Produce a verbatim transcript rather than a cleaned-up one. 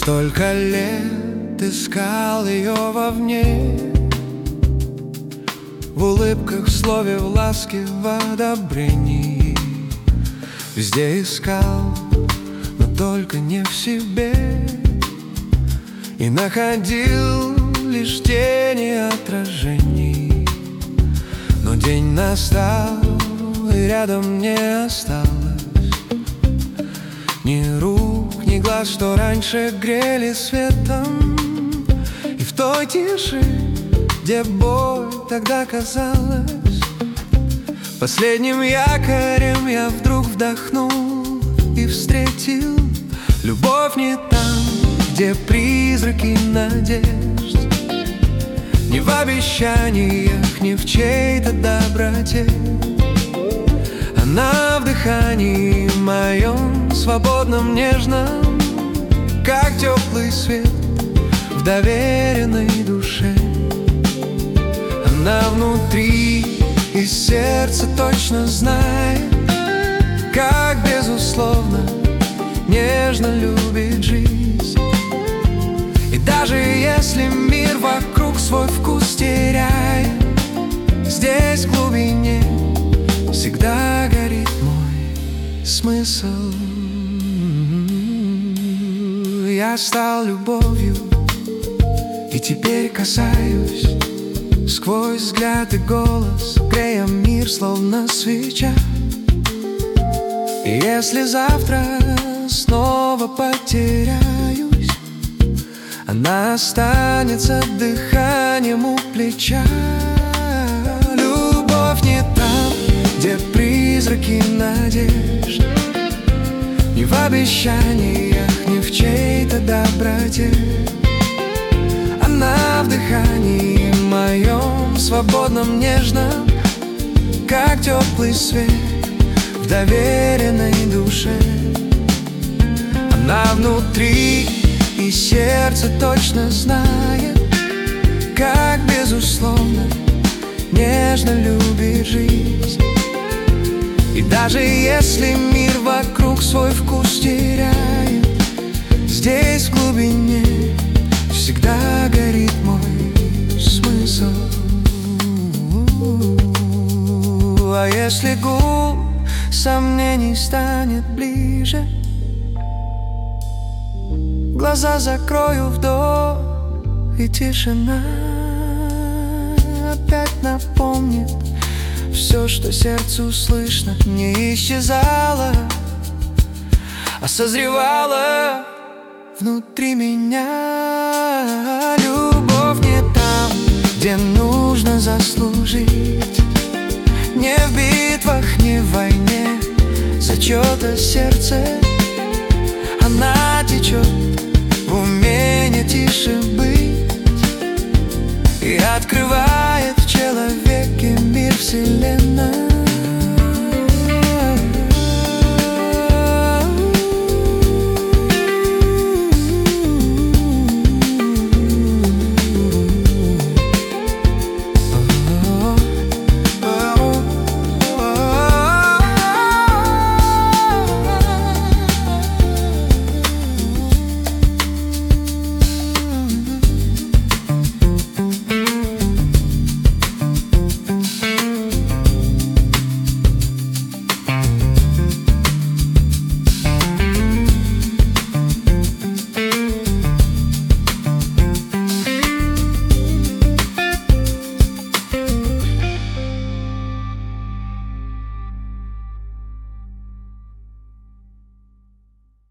Столько лет искал ее вовне, в улыбках, в слове, в ласке, в одобрении. Везде искал, но только не в себе, и находил лишь тени отражений. Но день настал, и рядом не осталось ни рук, ни глаз, что раньше грели светом. И в той тиши, где боль тогда казалась последним якорем, я вдруг вдохнул и встретил любовь не там, где призраки надежд, не в обещаниях, не в чьей-то доброте. Она в дыхании моем, свободном, нежном, как теплый свет в доверенной душе. Она внутри, и сердце точно знает, как безусловно, нежно любит жизнь. И даже если мир вокруг свой вкус теряет, здесь в глубине всегда горит мой смысл. Я стал любовью, и теперь касаюсь сквозь взгляд и голос, грея мир, словно свеча. И если завтра снова потеряюсь, она останется дыханием у плеча. Любовь не там, где призраки надежд, не в обещаниях, не в чьей-то доброте. Она в дыхании моем, свободном, нежном, как теплый свет в доверенной душе. Она внутри, и сердце точно знает, как безусловно, нежно любит жизнь. И даже если мир вокруг свой вкус теряет, здесь в глубине всегда горит мой смысл. А если гул сомнений станет ближе, глаза закрою вдох, и тишина опять напомнит все, что сердцу слышно, не исчезало, а созревало внутри меня. Любовь не там, где нужно заслужить, не в битвах, не в войне за чье-то сердце. Она течет в умении тише быть и открывает в человеке мир вселенной.